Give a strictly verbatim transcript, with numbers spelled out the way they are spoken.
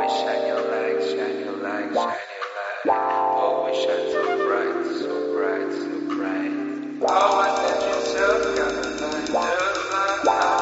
Always shine your light, shine your light, shine your light. Always shine so bright, so bright, so bright. Always let yourself come and find the light.